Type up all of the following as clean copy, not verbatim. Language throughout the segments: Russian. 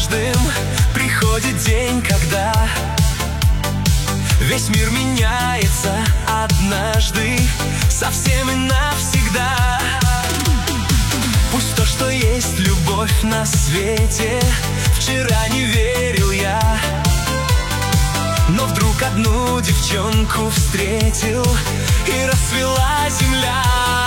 каждым приходит день, когда весь мир меняется однажды, совсем и навсегда. Пусть то, что есть любовь на свете, вчера не верил я, но вдруг одну девчонку встретил, и расцвела земля.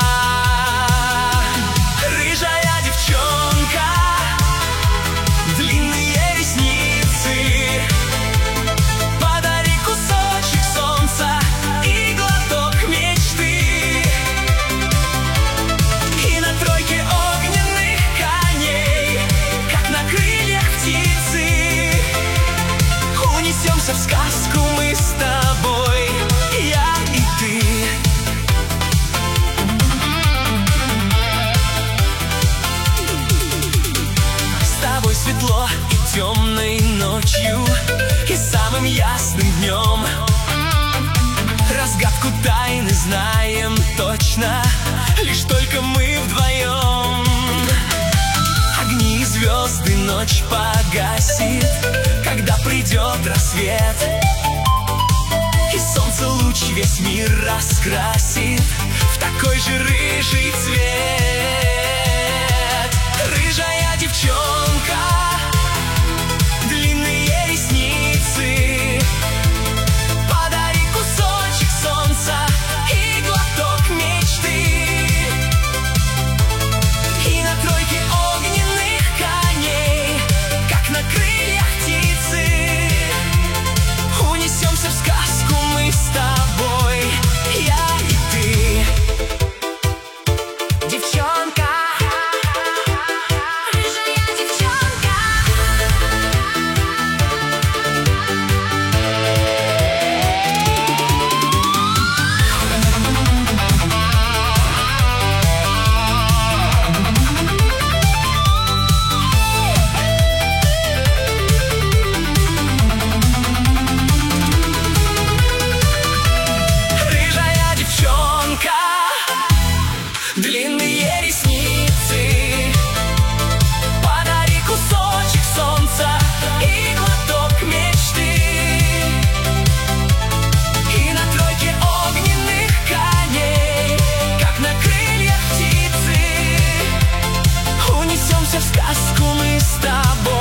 Рыжая девчонка, длинные ресницы, подари кусочек солнца и глоток мечты. И на тройке огненных коней, как на крыльях птицы, унесемся в сказку мы с тобой, я и ты. С тобой светло и темной ночью, и самым ясным днем. Разгадку тайны знаем точно, лишь только мы вдвоем. Огни и звезды ночь погасит, когда придет рассвет, и солнце луч весь мир раскрасит в такой же рыжий цвет. Рыжая девчонка, длинные ресницы, подари кусочек солнца и глоток мечты. И на тройке огненных коней, как на крыльях птицы, унесемся в сказку мы с тобой, я и ты. Девчонка, рыжая девчонка. Рыжая девчонка, длинные ресницы, подари кусочек солнца и глоток мечты. И на тройке огненных коней, как на крыльях птицы, унесемся в сказку мы с тобой.